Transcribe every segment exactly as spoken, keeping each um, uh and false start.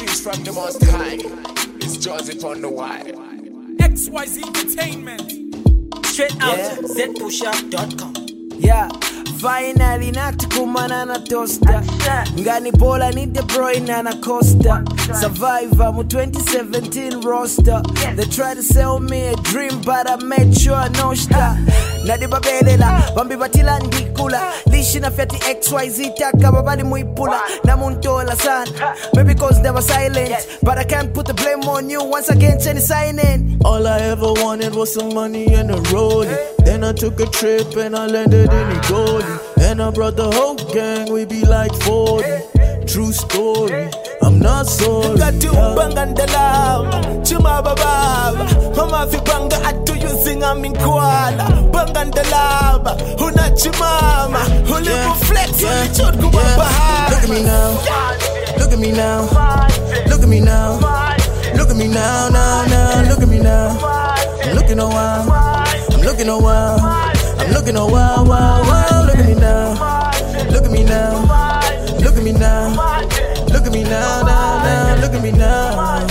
Greetings from the Most High. It's Joseph on the wire. X Y Z Entertainment. Straight out Yeah. z pusher dot com. Yeah, finally natukumana na tosta ngani bola ni De Bruyne na Costa Survivor mu twenty seventeen roster. They try to sell me a dream but I made sure no star. Nadi babelela bambi batila ndikula lishi na fiati X Y Z taka babali muipula na muntola sana. Maybe cause they were silent but I can't put the blame on you once again. Jenny signing. All I ever wanted was some money and a rollie. Then I took a trip and I landed in Igoli. And I brought the whole gang, we be like forty. True story, I'm not sorry. Got you banga ndalama, chuma baba. Mama fi banga atu using I'm in koala. Banga ndalama, huna chimama. Hulu flex on the chod kubaba. Look at me now, look at me now, look at me now, look at me now, now, now, look at me now. I'm looking a while, I'm looking a while, I'm looking a while, while, while. Look at me now, look at me now, look at me now, look at me now, now, now, look at me now.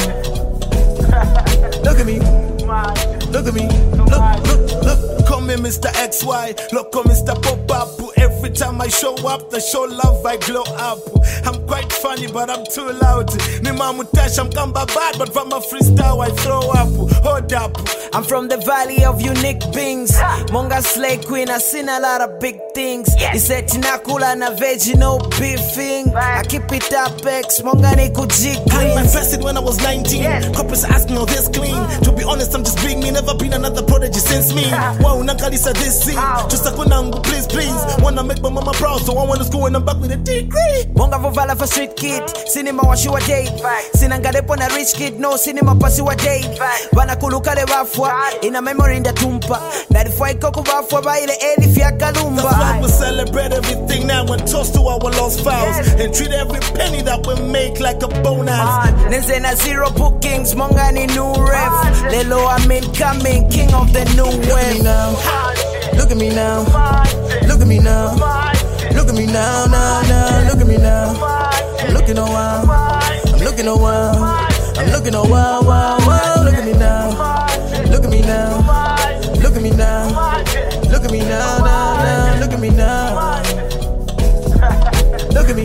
Look at me, look at me, look, look, look. Call me Mister X Y, look on Mister Pop Up. Every time I show up, the show love, I glow up. I'm quite funny, but I'm too loud. Ni mamutash, I'm kamba bad, but from a freestyle, I throw up. Hold up. I'm from the valley of unique beings. Monga slay queen, I seen a lot of big things. He said tinakula na veggie, no beefing. I keep it up, X, monga ni kuji I clean. manifested when I was nineteen. Coppers ask me, oh, this clean. To be honest, I'm just being me. Never been another prodigy since me. Wow, nakalisa this scene. Just like when I'm please, please. Wanna make my mama proud, so I wanna school and I'm back with a degree. Monga vovala for street kid. Cinema washiwa date. Sinangadepo na rich kid, no cinema pasiwa date. Bana kulukale wafwa, ina memory in the tumpa. Narifwa ikoku wafwa ba ile elif ya kalumba. That's why we celebrate everything now and toast to our lost files. And treat every penny that we make like a bonus. Nenze na zero bookings, monga ni new ref. Lelo I'm incoming, king of the new wave. Look at me now, look at me now, look at me now, now, now, look at me now. I'm looking a while, I'm looking a while, I'm looking a while, while, while. Look at me now, look at me now, look at me now, look at me now, now, now, look at me now. Look at me,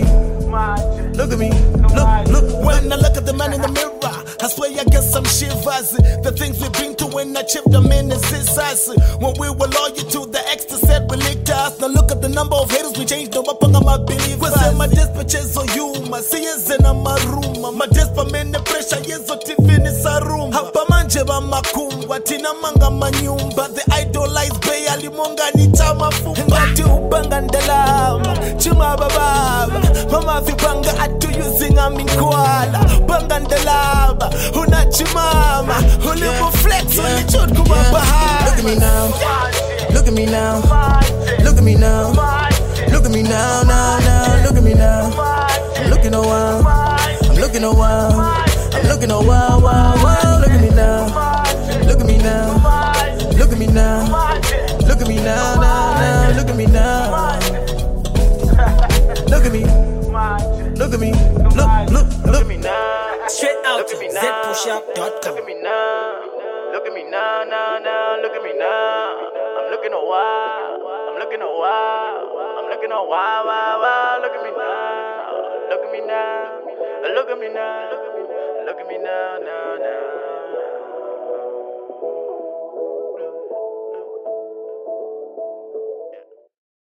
look at me, look, look. When I look at the man in the mirror, I swear I get some shivers. The things we've been to when I chipped them in the scissors. When we were loyal to the ex that said we licked us. Now look at the number of haters we changed them up on my believers. My dispatches on you, my seers in my room. My desperate the pressure, yes, or tiffin is a room. Hapa manje ba makum, watina manga manyumba. The idolized bay alimonga ni chama fumba. Ngati ubanga ndalama, chuma baba. Mama fi banga atu using I'm in koala. Banga ndalama, huna chimama. Hulu flex on the chod kubaba. Look at me now, look at me now, look at me now, look at me now, now, now, look at me now. I'm looking a while, I'm looking a while, I'm looking a while, while, while. Look at me now, look at me now, look at me now, look at me now, now, now, look at me now. Look at me, look at me, look, look, look at me now. Straight out z pusher dot com. Look at me now, look at me now, now, now, look at me now. I'm looking a while, I'm looking a while, I'm looking a while, while, while. Look at me now, look at me now, look at me now, look at me now, now.